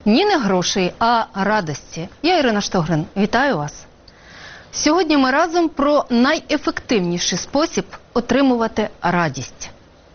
Ні, не грошей, а радості. Я Ірина Штогрин. Вітаю вас. Сьогодні ми разом про найефективніший спосіб отримувати радість.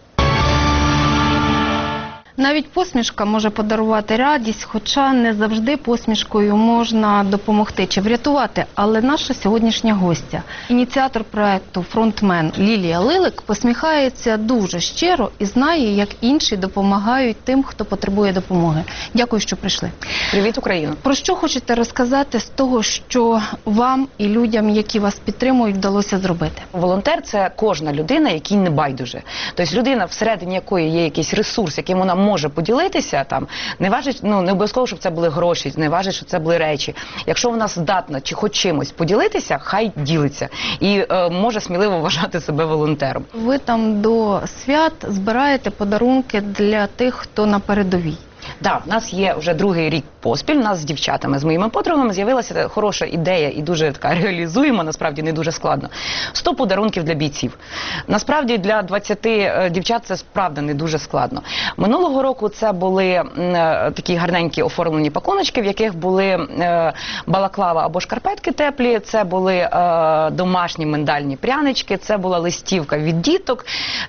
Навіть посмішка може подарувати радість, хоча не завжди посмішкою можна допомогти чи врятувати. Але наша сьогоднішня гостя, ініціатор проєкту «Фронтмен» Лілія Лилик, посміхається дуже щиро і знає, як інші допомагають тим, хто потребує допомоги. Дякую, що прийшли. Привіт, Україна. Про що хочете розказати з того, що вам і людям, які вас підтримують, вдалося зробити? Волонтер – це кожна людина, якій не байдуже. Тобто людина, всередині якої є якийсь ресурс, яким вона може поділитися, там, не важить, не обов'язково, щоб це були гроші, не важить, щоб це були речі. Якщо вона здатна чи хоч чимось поділитися, хай ділиться. І може сміливо вважати себе волонтером. Ви там до свят збираєте подарунки для тих, хто на передовій. Так, в нас є вже другий рік поспіль, у нас з дівчатами, з моїми подругами з'явилася хороша ідея і дуже така реалізуєма, насправді не дуже складно. 100 подарунків для бійців. Насправді для 20 дівчат це справді не дуже складно. Минулого року це були такі гарненькі оформлені пакуночки, в яких були балаклава або шкарпетки теплі, це були домашні миндальні прянички, це була листівка від діток,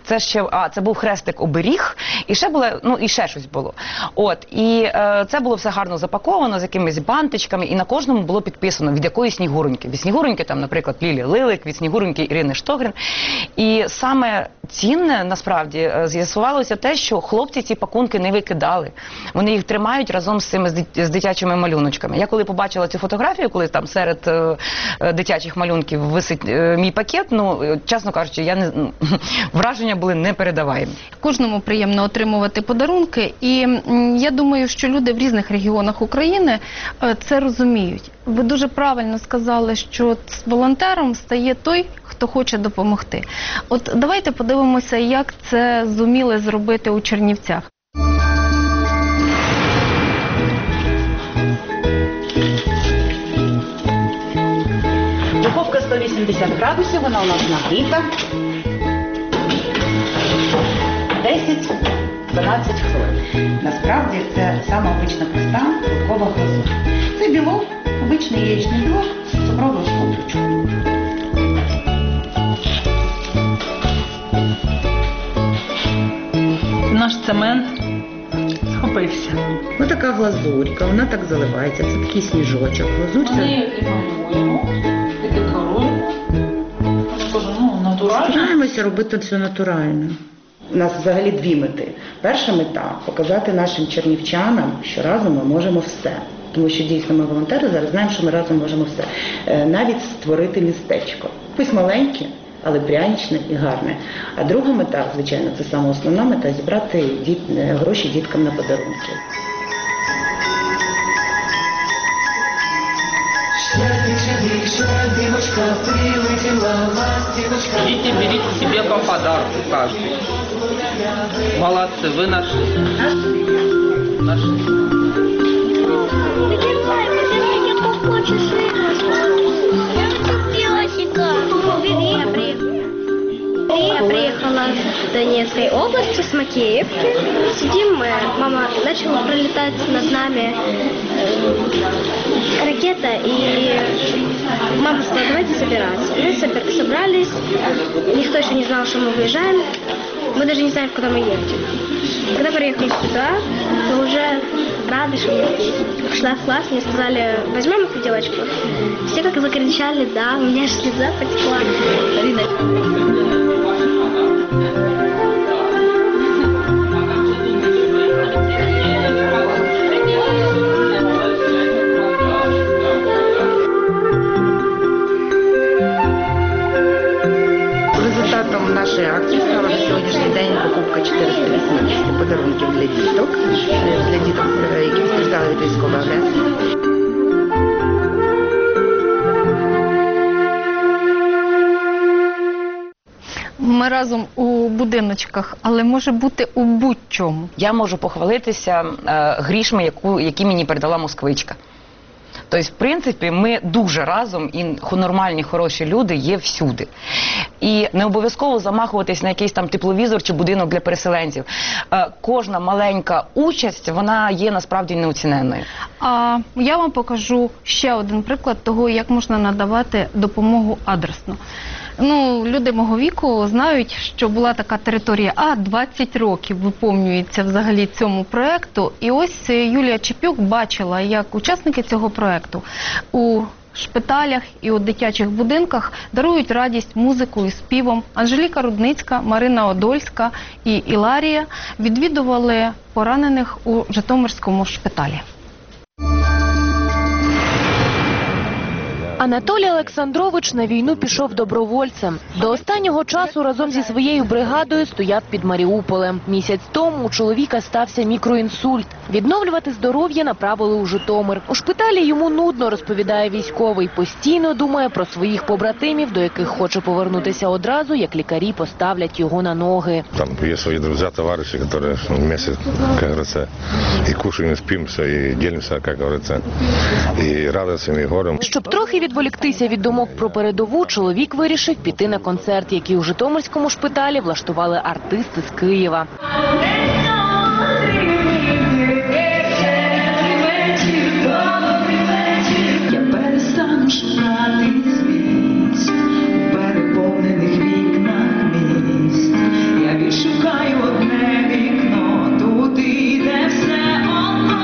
це був хрестик-оберіг, і ще було, і ще щось було. І це було все гарно запаковано з якимись бантичками, і на кожному було підписано від якої снігуроньки. Від снігуроньки, там, наприклад, Лілія Лилик, від снігуроньки Ірини Штогрин. І саме цінне, насправді, з'ясувалося те, що хлопці ці пакунки не викидали. Вони їх тримають разом з цими з дитячими малюночками. Я коли побачила цю фотографію, коли там серед дитячих малюнків висить мій пакет, чесно кажучи, враження були непередаваємі. Кожному приємно отримувати подарунки, і я думаю, що люди в різних регіонах України це розуміють. Ви дуже правильно сказали, що волонтером стає той, хто хоче допомогти. От давайте подивимося, як це зуміли зробити у Чернівцях. Духовка 180 градусів, вона у нас нагріта. 10-12 хвилин. Насправді це сама обична проста фруктова глазурь. Це білок, обичний яєчний білок з цукровою скоринкою. Наш цемент схопився. Ось така глазурька, вона так заливається, це такий сніжочок. Глазурь Ми її малюємо, декоруємо. Натурально. Стараємося робити все натурально. У нас взагалі дві мети. Перша мета – показати нашим чернівчанам, що разом ми можемо все. Тому що дійсно ми волонтери зараз знаємо, що ми разом можемо все. Навіть створити містечко. Пусть маленьке, але пряничне і гарне. А друга мета, звичайно, це саме основна мета – зібрати гроші діткам на подарунки. Идите, берите себе по подарку каждый. Молодцы, вы нашли. Нашли. Я приехала с Донецкой области, с Макеевки. Сидим мы, мама начала пролетать над нами ракета, и мама сказала, давайте собираться. Мы собрались, никто еще не знал, что мы выезжаем, мы даже не знаем, куда мы едем. Когда приехали сюда, мы уже рады, что мы здесь. Пришла в класс, мне сказали, возьмем эту девочку. Все как закричали, да, у меня аж слеза потекла. Результатом нашої акції стала на сьогоднішній день покупка 480 подарунків для діток, які постраждали від військової агресії. Ми разом у будиночках, але може бути у будь-чому. Я можу похвалитися грішми, які мені передала москвичка. Тобто, в принципі, ми дуже разом, і нормальні, хороші люди є всюди. І не обов'язково замахуватись на якийсь там тепловізор чи будинок для переселенців. Кожна маленька участь, вона є насправді неоціненною. А я вам покажу ще один приклад того, як можна надавати допомогу адресно. Люди мого віку знають, що була така територія 20 років виповнюється взагалі цьому проєкту. І ось Юлія Чепюк бачила, як учасники цього проєкту у шпиталях і у дитячих будинках дарують радість музикою і співом. Анжеліка Рудницька, Марина Одольська і Іларія відвідували поранених у Житомирському шпиталі. Анатолій Олександрович на війну пішов добровольцем. До останнього часу разом зі своєю бригадою стояв під Маріуполем. Місяць тому у чоловіка стався мікроінсульт. Відновлювати здоров'я направили у Житомир. У шпиталі йому нудно, розповідає військовий. Постійно думає про своїх побратимів, до яких хоче повернутися одразу, як лікарі поставлять його на ноги. Там є свої друзі, товариші, які вместе, як говориться, і кушаємо, і спимося, і ділимося, як говориться, і радостями, і горем. Щоб трохи відволіктися від думок про передову, чоловік вирішив піти на концерт, який у Житомирському шпиталі влаштували артисти з Києва. Я перестану шукати зміст у переповнених вікнах міст. Я відшукаю одне вікно, туди, де все одно.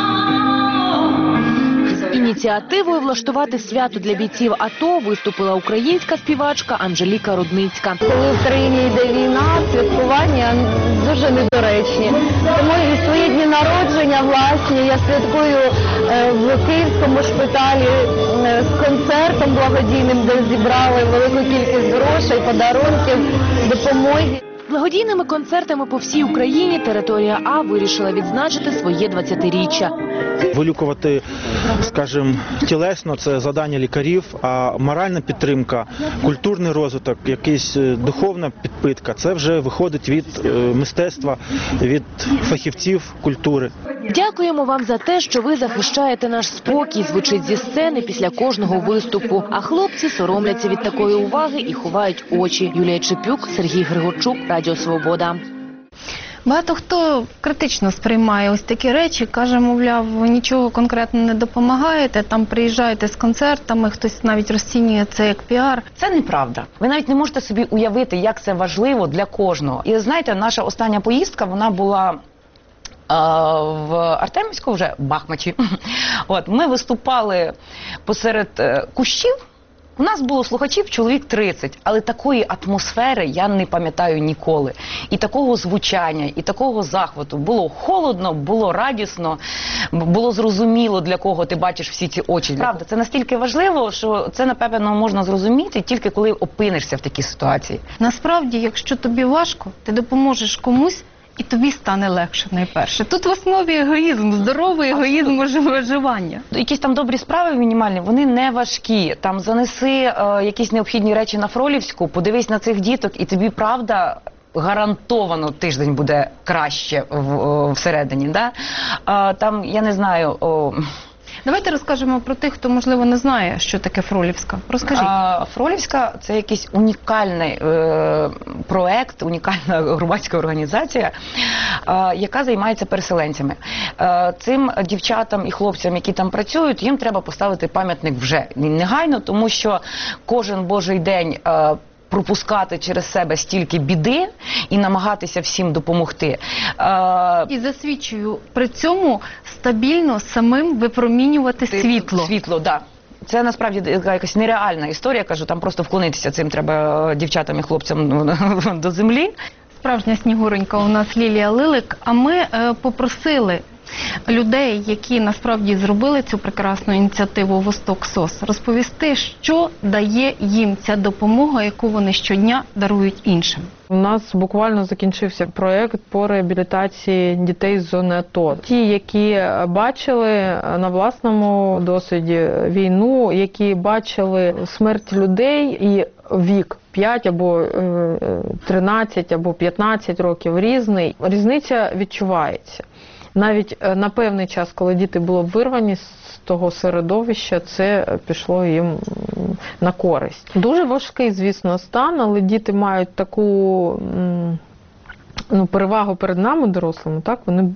Ініціативою влаштувати свято для бійців АТО виступила українська співачка Анжеліка Рудницька. Коли в країні йде війна, святкування дуже недоречні. Тому і свої дні народження, власні, я святкую в Київському шпиталі з концертом благодійним, де зібрали велику кількість грошей, подарунків, допомоги. Благодійними концертами по всій Україні територія А вирішила відзначити своє 20-річчя. Вилікувати, скажімо, тілесно – це завдання лікарів, а моральна підтримка, культурний розвиток, якась духовна підпитка – це вже виходить від мистецтва, від фахівців культури. Дякуємо вам за те, що ви захищаєте наш спокій, звучить зі сцени після кожного виступу. А хлопці соромляться від такої уваги і ховають очі. Юлія Чепюк, Сергій Григорчук, Радіо Свобода. Багато хто критично сприймає ось такі речі, каже, мовляв, ви нічого конкретно не допомагаєте, там приїжджаєте з концертами, хтось навіть розцінює це як піар. Це неправда. Ви навіть не можете собі уявити, як це важливо для кожного. І знаєте, наша остання поїздка, вона була в Артемівську, вже Бахмачі. Ми виступали посеред кущів. У нас було слухачів чоловік 30, але такої атмосфери я не пам'ятаю ніколи. І такого звучання, і такого захвату. Було холодно, було радісно, було зрозуміло, для кого ти бачиш всі ці очі. Правда, це настільки важливо, що це, напевно, можна зрозуміти тільки коли опинишся в такій ситуації. Насправді, якщо тобі важко, ти допоможеш комусь, і тобі стане легше найперше. Тут в основі егоїзм, здоровий егоїзм виживання. Якісь там добрі справи мінімальні, вони не важкі. Там занеси якісь необхідні речі на Фролівську, подивись на цих діток, і тобі, правда, гарантовано тиждень буде краще всередині. Да? Там, я не знаю... Давайте розкажемо про тих, хто, можливо, не знає, що таке Фролівська. Розкажіть. Фролівська – це якийсь унікальний проект, унікальна громадська організація, яка займається переселенцями. Цим дівчатам і хлопцям, які там працюють, їм треба поставити пам'ятник вже негайно, тому що кожен божий день пропускати через себе стільки біди і намагатися всім допомогти. І засвідчую, при цьому стабільно самим випромінювати світло. Світло, так. Це насправді якась нереальна історія, кажу, там просто вклонитися цим треба дівчатам і хлопцям до землі. Справжня снігуронька у нас Лілія Лилик, а ми попросили людей, які насправді зробили цю прекрасну ініціативу «Восток СОС», розповісти, що дає їм ця допомога, яку вони щодня дарують іншим. У нас буквально закінчився проєкт по реабілітації дітей з зони АТО. Ті, які бачили на власному досвіді війну, які бачили смерть людей і вік 5 або 13 або 15 років різний, різниця відчувається. Навіть на певний час, коли діти були вирвані з того середовища, це пішло їм на користь. Дуже важкий, звісно, стан, але діти мають таку перевагу перед нами, дорослими, так? Вони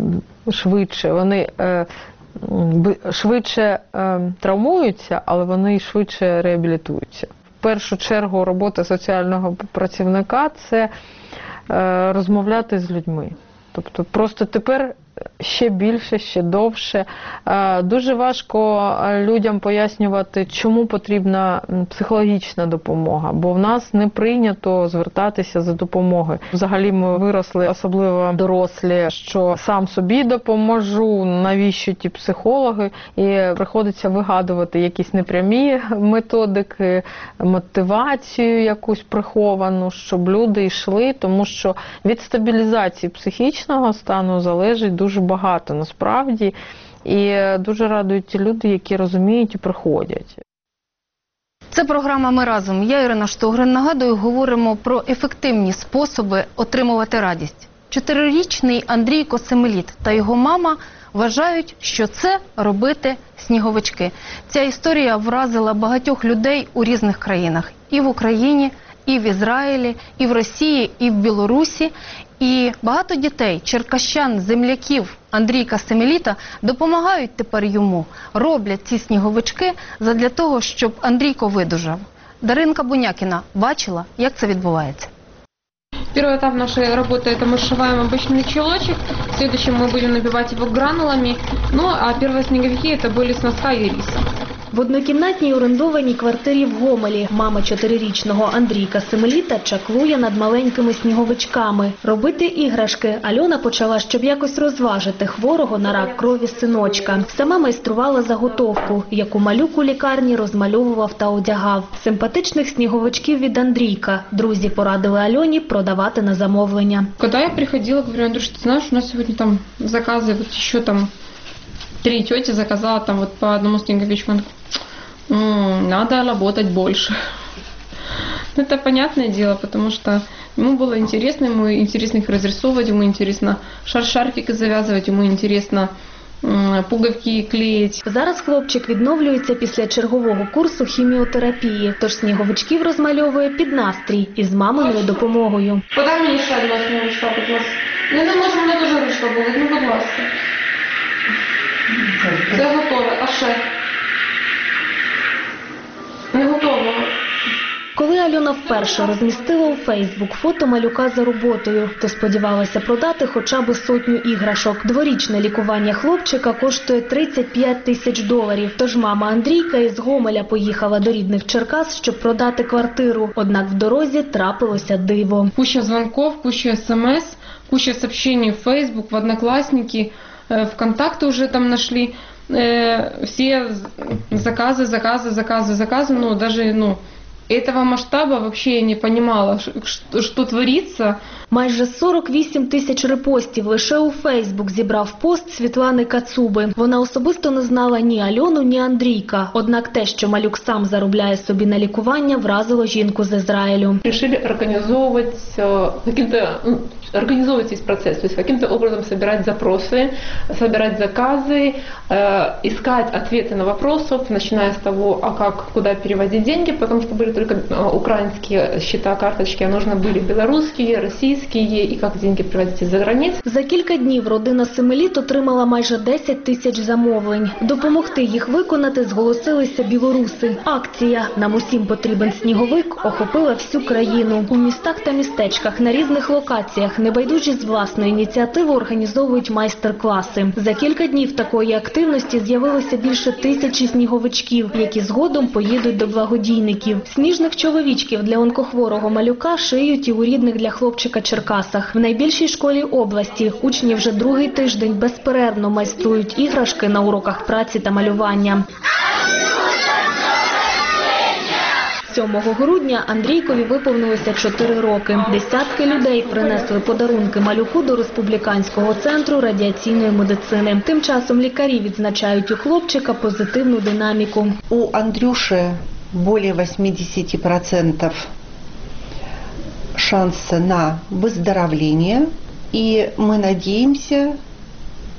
швидше травмуються, але вони й швидше реабілітуються. В першу чергу робота соціального працівника – це розмовляти з людьми. Тобто просто тепер ще більше, ще довше. Дуже важко людям пояснювати, чому потрібна психологічна допомога, бо в нас не прийнято звертатися за допомогою. Взагалі ми виросли, особливо дорослі, що сам собі допоможу, навіщо ті психологи, і приходиться вигадувати якісь непрямі методики, мотивацію якусь приховану, щоб люди йшли, тому що від стабілізації психічного стану залежить дуже багато насправді, і дуже радують ті люди, які розуміють і приходять. Це програма «Ми разом». Я, Ірина Штогрин, нагадую, говоримо про ефективні способи отримувати радість. 4-річний Андрійко Семеліт та його мама вважають, що це робити сніговички. Ця історія вразила багатьох людей у різних країнах. І в Україні, і в Ізраїлі, і в Росії, і в Білорусі. І багато дітей, черкащан, земляків Андрійка Семеліта допомагають тепер йому, роблять ці сніговички задля того, щоб Андрійко видужав. Даринка Бунякіна бачила, як це відбувається. Первый этап нашей работы – это мы сшиваем обычный чулочек, в следующем мы будем набивать его гранулами, а первые снеговики – это были с носка и риса. В однокімнатній орендованій квартирі в Гомелі мама 4-річного Андрійка Семеліта чаклує над маленькими сніговичками. Робити іграшки Альона почала, щоб якось розважити хворого на рак крові синочка. Сама майструвала заготовку, яку малюк у лікарні розмальовував та одягав. Симпатичних сніговичків від Андрійка друзі порадили Альоні продавати на замовлення. Когда я приходила, говорю: Андрюш, ты знаешь, у нас сегодня там заказы, вот еще там 3 тети заказала там вот по одному снеговичку. Надо работать больше. Это понятное дело, потому что ему было интересно, ему интересно их разрисовывать, ему интересно шарфики завязывать, ему интересно пуговки клеїть. Зараз хлопчик відновлюється після чергового курсу хіміотерапії, тож сніговичків розмальовує під настрій із маминою допомогою. Подай мені ще одного сніговичка, будь ласка. Не може мене дуже ручка болить, будь ласка. Це готове, а ще? Не готово. Коли Альона вперше розмістила у Фейсбук фото малюка за роботою, то сподівалася продати хоча б 100 іграшок. Дворічне лікування хлопчика коштує $35 тисяч. Тож мама Андрійка із Гомеля поїхала до рідних Черкас, щоб продати квартиру. Однак в дорозі трапилося диво. Куча дзвонків, куча смс, куча сообщений в Фейсбук, в Одноклассники, ВКонтакте уже там нашли. Все заказы, но даже, этого масштаба вообще я не понимала, что творится. Майже 48 тисяч репостів лише у Фейсбук зібрав пост Світлани Кацуби. Вона особисто не знала ні Альону, ні Андрійка. Однак те, що малюк сам заробляє собі на лікування, вразило жінку з Ізраїлю. Решили организовывать весь процесс, то есть каким-то образом собирать запросы, собирать заказы, искать ответы на вопросы, начиная с того, а как, куда переводить деньги, потому что были только украинские счета, карточки, а нужно были белорусские, российские, и как деньги привозить из-за границ. За кілька днів родина Семеліт отримала майже 10 тисяч замовлень. Допомогти їх виконати зголосилися білоруси. Акція «Нам усім потрібен сніговик» охопила всю країну. У містах та містечках на різних локаціях небайдужі з власної ініціативи організовують майстер-класи. За кілька днів такої активності з'явилося більше 1000 сніговичків, які згодом поїдуть до благодійників. Сніжних чоловічків для онкохворого малюка шиють і у рідних для хлопчика Черкасах. В найбільшій школі області учні вже другий тиждень безперервно майструють іграшки на уроках праці та малювання. 7 грудня Андрійкові виповнилося 4 роки. Десятки людей принесли подарунки малюку до Республіканського центру радіаційної медицини. Тим часом лікарі відзначають у хлопчика позитивну динаміку. У Андрюші більше 80% шанс на выздоровление, и мы надеемся,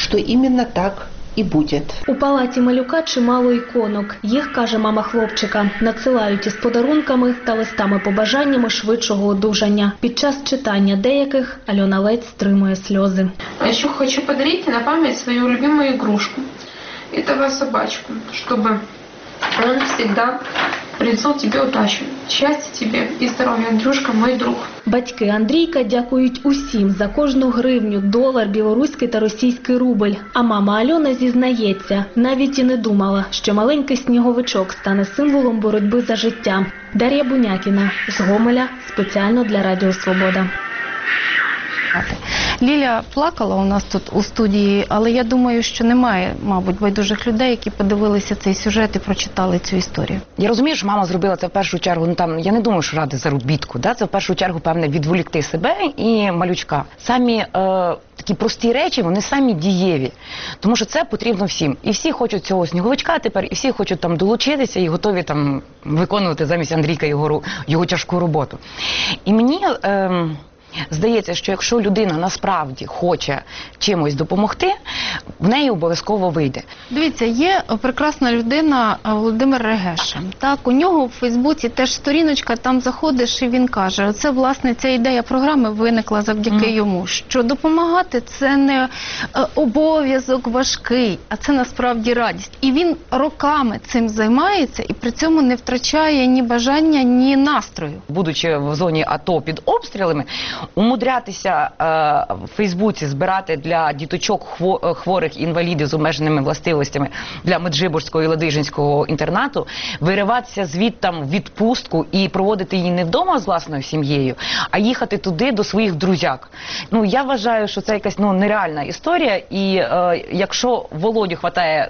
что именно так і буде. У палаті малюка чимало іконок. Їх, каже мама хлопчика, надсилають із подарунками та листами-побажаннями швидшого одужання. Під час читання деяких Альона ледь стримує сльози. А еще хочу подарить на память свою любимую игрушку. Этого собачку, чтобы он всегда принесел тебе удачу, счастья тебе и здоровья. Андрюшка, мой друг. Батьки Андрійка дякують усім за кожну гривню, долар, білоруський та російський рубль. А мама Альона зізнається, навіть і не думала, що маленький сніговичок стане символом боротьби за життя. Дар'я Бунякіна з Гомеля спеціально для Радіо Свобода. Ліля плакала у нас тут у студії, але я думаю, що немає, мабуть, байдужих людей, які подивилися цей сюжет і прочитали цю історію. Я розумію, що мама зробила це в першу чергу, я не думаю, що ради заробітку, це в першу чергу, певне, відволікти себе і малючка. Самі такі прості речі, вони самі дієві, тому що це потрібно всім. І всі хочуть цього сніговичка тепер, і всі хочуть долучитися і готові виконувати замість Андрійка його тяжку роботу. І мені здається, що якщо людина насправді хоче чимось допомогти, в неї обов'язково вийде. Дивіться, є прекрасна людина Володимир Регеша. Так, у нього в Фейсбуці теж сторіночка, там заходиш і він каже, оце, власне, ця ідея програми виникла завдяки йому, що допомагати – це не обов'язок важкий, а це насправді радість. І він роками цим займається і при цьому не втрачає ні бажання, ні настрою. Будучи в зоні АТО під обстрілами, умудрятися в Фейсбуці збирати для діточок хворих інвалідів з обмеженими властивостями для Меджиборського і Ладижинського інтернату, вириватися звідти в відпустку і проводити її не вдома з власною сім'єю, а їхати туди до своїх друзяк. Я вважаю, що це якась нереальна історія, і якщо Володю хватає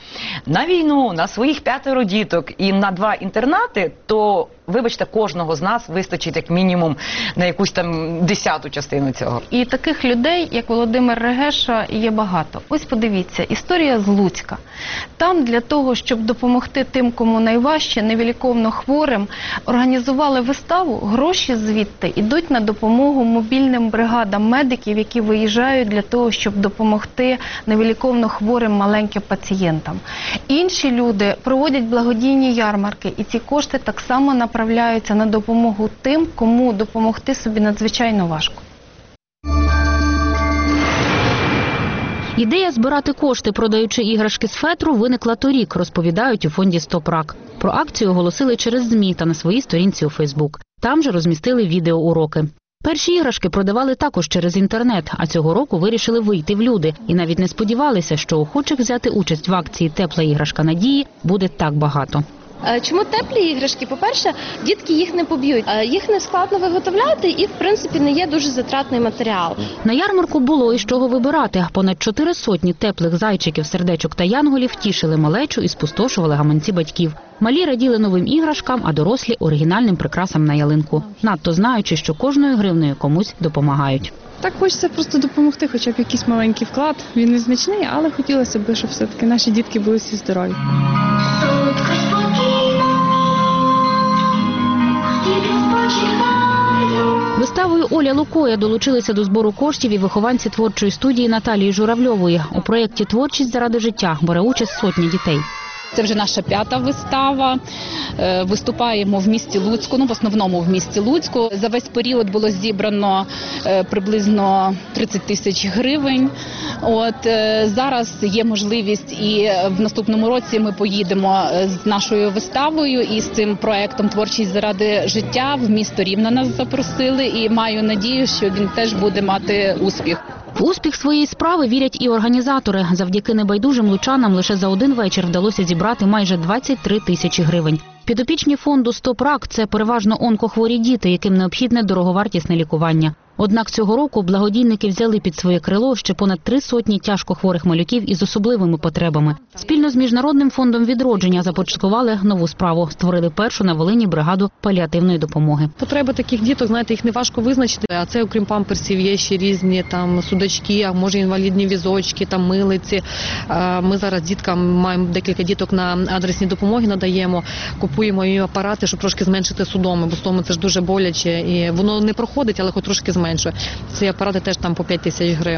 на війну, на своїх 5 діток і на 2 інтернати, то, вибачте, кожного з нас вистачить як мінімум на якусь 10-ту частину цього. І таких людей, як Володимир Регеша, є багато. Ось подивіться, історія з Луцька. Там для того, щоб допомогти тим, кому найважче, невиліковно хворим, організували виставу, гроші звідти йдуть на допомогу мобільним бригадам медиків, які виїжджають для того, щоб допомогти невиліковно хворим маленьким пацієнтам. Інші люди проводять благодійні ярмарки, і ці кошти так само направляються на допомогу тим, кому допомогти собі надзвичайно важко. Ідея збирати кошти, продаючи іграшки з фетру, виникла торік, розповідають у фонді «Стоп рак». Про акцію оголосили через ЗМІ та на своїй сторінці у Фейсбук. Там же розмістили відеоуроки. Перші іграшки продавали також через інтернет, а цього року вирішили вийти в люди. І навіть не сподівалися, що охочих взяти участь в акції «Тепла іграшка надії» буде так багато. Чому теплі іграшки? По-перше, дітки їх не поб'ють. Їх не складно виготовляти і, в принципі, не є дуже затратний матеріал. На ярмарку було із чого вибирати. Понад 400 теплих зайчиків, сердечок та янголів тішили малечу і спустошували гаманці батьків. Малі раділи новим іграшкам, а дорослі – оригінальним прикрасам на ялинку. Надто знаючи, що кожною гривнею комусь допомагають. Так хочеться просто допомогти, хоча б якийсь маленький вклад. Він незначний, але хотілося б, щоб все-таки наші дітки були всі здорові. Виставою Оля Лукоя долучилися до збору коштів і вихованці творчої студії Наталії Журавльової. У проєкті «Творчість заради життя» бере участь сотні дітей. Це вже наша 5-та вистава. Виступаємо в місті Луцьку, в основному в місті Луцьку. За весь період було зібрано приблизно 30 тисяч гривень. Зараз є можливість і в наступному році ми поїдемо з нашою виставою і з цим проєктом «Творчість заради життя» в місто Рівне нас запросили і маю надію, що він теж буде мати успіх. В успіх своєї справи вірять і організатори. Завдяки небайдужим лучанам лише за один вечір вдалося зібрати майже 23 тисячі гривень. Підопічні фонду «Стоп рак» – це переважно онкохворі діти, яким необхідне дороговартісне лікування. Однак цього року благодійники взяли під своє крило ще понад 300 тяжкохворих малюків із особливими потребами. Спільно з Міжнародним фондом відродження започаткували нову справу. Створили першу на Волині бригаду паліативної допомоги. Потреби таких діток, знаєте, їх не важко визначити. А це, окрім памперсів, є ще різні судочки, а може інвалідні візочки, милиці. Ми зараз діткам маємо декілька діток на адресні допомоги надаємо. Купуємо їм апарати, щоб трошки зменшити судоми, бо судоми це ж дуже боляче. І воно не проходить, але хоч трошки зменшує. Ці апарати теж по 5 тисяч гривень.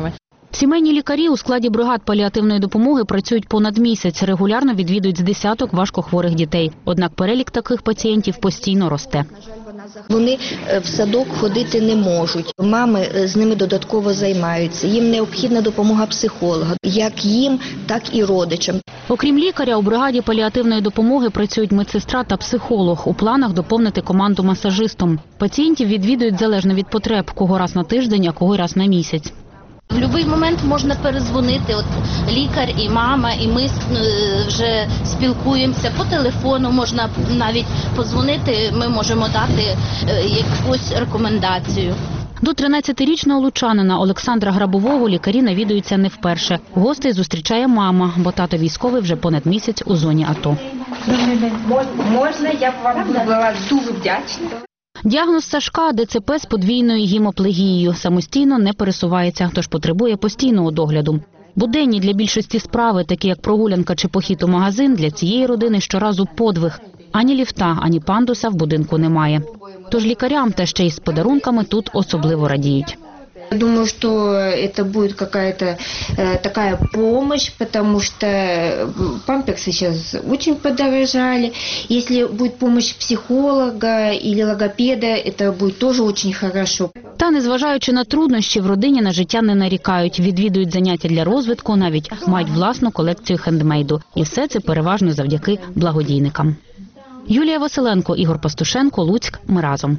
Сімейні лікарі у складі бригад паліативної допомоги працюють понад місяць, регулярно відвідують з десяток важкохворих дітей. Однак перелік таких пацієнтів постійно росте. Вони в садок ходити не можуть. Мами з ними додатково займаються. Їм необхідна допомога психолога, як їм, так і родичам. Окрім лікаря, у бригаді паліативної допомоги працюють медсестра та психолог. У планах доповнити команду масажистом. Пацієнтів відвідують залежно від потреб, кого раз на тиждень, а кого раз на місяць. В будь-який момент можна перезвонити, от лікар і мама, і ми вже спілкуємося по телефону, можна навіть подзвонити, ми можемо дати якусь рекомендацію. До 13-річного лучанина Олександра Грабового лікарі навідуються не вперше. Гостей зустрічає мама, бо тато військовий вже понад місяць у зоні АТО. Добрий день. Можна, я б вам була дуже вдячна. Діагноз Сашка – ДЦП з подвійною гемоплегією. Самостійно не пересувається, тож потребує постійного догляду. Буденні для більшості справи, такі як прогулянка чи похід у магазин, для цієї родини щоразу подвиг. Ані ліфта, ані пандуса в будинку немає. Тож лікарям та ще й з подарунками тут особливо радіють. Я думаю, что это будет какая-то такая помощь, потому что памперсы сейчас очень подорожали. Если будет помощь психолога или логопеда, это будет тоже очень хорошо. Та, незважаючи на труднощі, в родині на життя не нарікають. Відвідують заняття для розвитку, навіть мають власну колекцію хендмейду. І все це переважно завдяки благодійникам. Юлія Василенко, Ігор Пастушенко, Луцьк. Ми разом.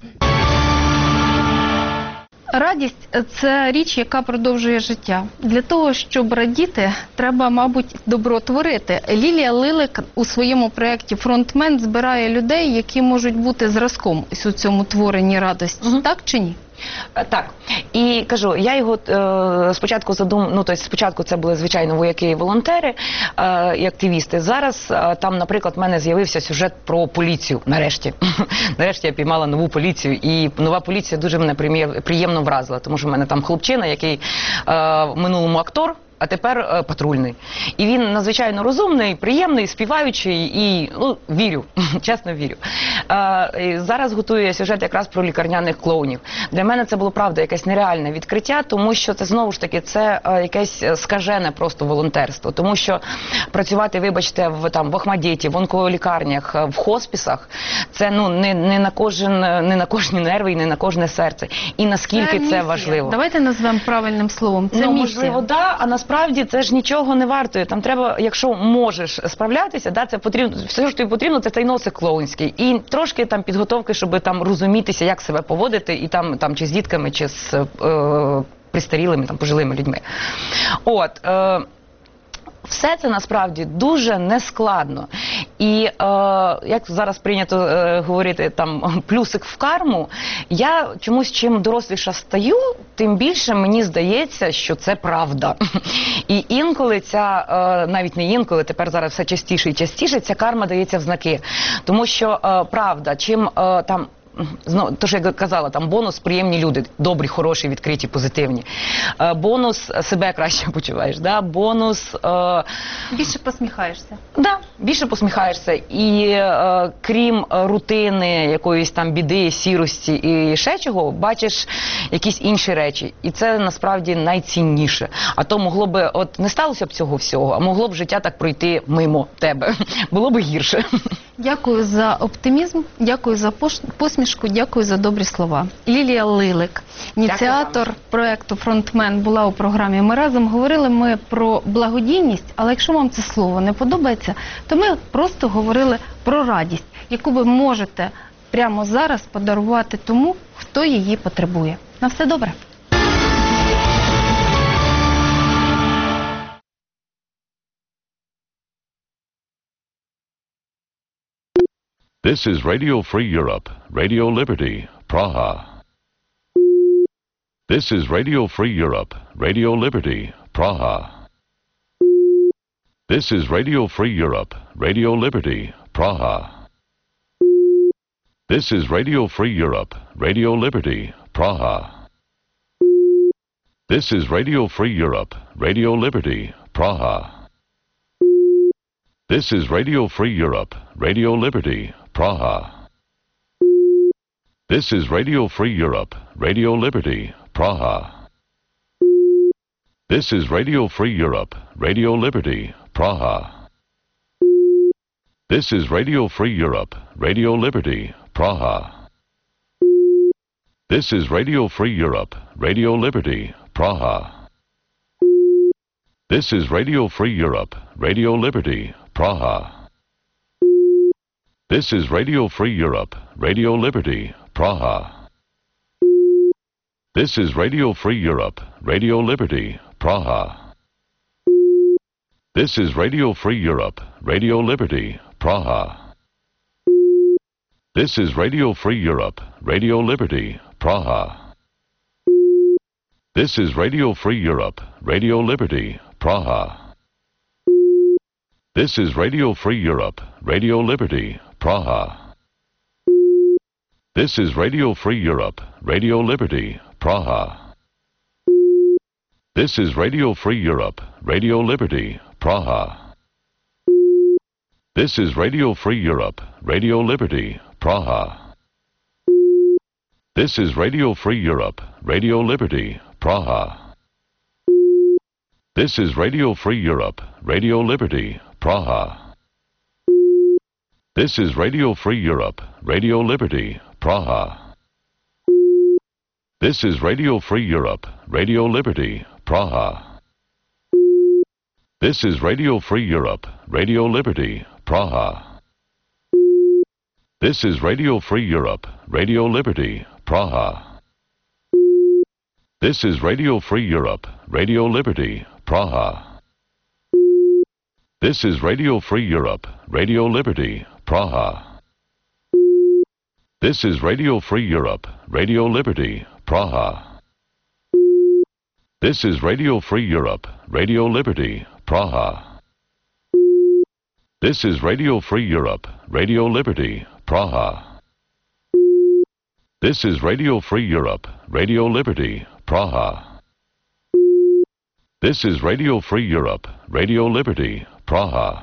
Радість – це річ, яка продовжує життя. Для того, щоб радіти, треба, мабуть, добро творити. Лілія Лилик у своєму проєкті «Фронтмен» збирає людей, які можуть бути зразком у цьому творенні радості. Так чи ні? Так. І кажу, я його спочатку спочатку це були, звичайно, вояки і волонтери, і активісти. Зараз там, наприклад, в мене з'явився сюжет про поліцію, нарешті. Нарешті я піймала нову поліцію, і нова поліція дуже мене приємно вразила, тому що в мене там хлопчина, який в минулому актор, а тепер патрульний. І він надзвичайно розумний, приємний, співаючий і, вірю, чесно вірю. Зараз готую я сюжет якраз про лікарняних клоунів. Для мене це було, правда, якесь нереальне відкриття, тому що це, знову ж таки, це якесь скажене просто волонтерство. Тому що працювати, вибачте, в Охмадиті, в онколікарнях, в хоспісах, це, не на кожні нерви і не на кожне серце. І наскільки це важливо. Давайте назвемо правильним словом. Це місія. Можливо, да, а насправді це ж нічого не вартує. Там треба, якщо можеш справлятися, це потрібно, все, що тобі потрібно, це той носик клоунський. І трошки там підготовки, щоб там розумітися, як себе поводити, і там чи з дітками, чи з пристарілими, пожилими людьми. Все це насправді дуже нескладно. І, як зараз прийнято говорити, плюсик в карму, я чомусь, чим доросліша стаю, тим більше мені здається, що це правда. І інколи навіть не інколи, тепер зараз все частіше і частіше, ця карма дається в знаки. Тому що, правда, чим то, що я казала, бонус – приємні люди, добрі, хороші, відкриті, позитивні. Бонус – себе краще почуваєш, бонус… Більше посміхаєшся. Так, більше посміхаєшся. І крім рутини, якоїсь біди, сірості і ще чого, бачиш якісь інші речі. І це насправді найцінніше. А то могло би, не сталося б цього всього, а могло б життя так пройти мимо тебе. Було б гірше. Дякую за оптимізм, дякую за посмішку, дякую за добрі слова. Лілія Лилик, ініціатор проєкту «Фронтмен», була у програмі «Ми разом». Говорили ми про благодійність, але якщо вам це слово не подобається, то ми просто говорили про радість, яку ви можете прямо зараз подарувати тому, хто її потребує. На все добре. This is Radio Free Europe, Radio Liberty, Praha. This is Radio Free Europe, Radio Liberty, Praha. This is Radio Free Europe, Radio Liberty, Praha. This is Radio Free Europe, Radio Liberty, Praha. This is Radio Free Europe, Radio Liberty, Praha. This is Radio Free Europe, Radio Liberty, Praha. This is Radio Free Europe, Radio Liberty, Praha. This is Radio Free Europe, Radio Liberty, Praha. This is Radio Free Europe, Radio Liberty, Praha. This is Radio Free Europe, Radio Liberty, Praha. This is Radio Free Europe, Radio Liberty, Praha. This is Radio Free Europe, Radio Liberty, Praha. This is Radio Free Europe, Radio Liberty, Praha. This is Radio Free Europe, Radio Liberty, Praha. This is Radio Free Europe, Radio Liberty, Praha. This is Radio Free Europe, Radio Liberty, Praha. This is Radio Free Europe, Radio Liberty, Praha. This is Radio Free Europe, Radio Liberty, Praha. This is Radio Free Europe, Radio Liberty, Praha. This is Radio Free Europe, Radio Liberty, Praha. This is Radio Free Europe, Radio Liberty, Praha. This is Radio Free Europe, Radio Liberty, Praha. This is Radio Free Europe, Radio Liberty, Praha. This is Radio Free Europe, Radio Liberty, Praha. This is Radio Free Europe, Radio Liberty, Praha. This is Radio Free Europe, Radio Liberty, Praha. This is Radio Free Europe, Radio Liberty, Praha. This is Radio Free Europe, Radio Liberty, Praha. This is Radio Free Europe, Radio Liberty, Praha. This is Radio Free Europe, Radio Liberty, Praha. This is Radio Free Europe, Radio Liberty, Praha. This is Radio Free Europe, Radio Liberty, Praha. This is Radio Free Europe, Radio Liberty, Praha.